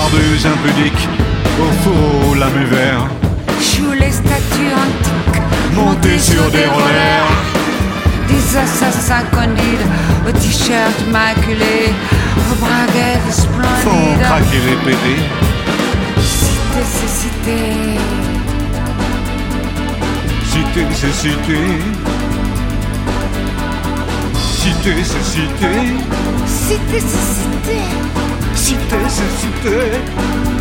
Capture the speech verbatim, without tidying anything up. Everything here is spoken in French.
merdeuses impudiques, au fourreau lamé vert, Joue les statues antiques, montées sur des rollers, des assassins candides, aux t-shirts maculés, aux braguettes font splendides. craquer les pédés. Cité, c'est cité. Cité, c'est cité. Cité, c'est cité. Cité, c'est cité. Cité, c'est cité.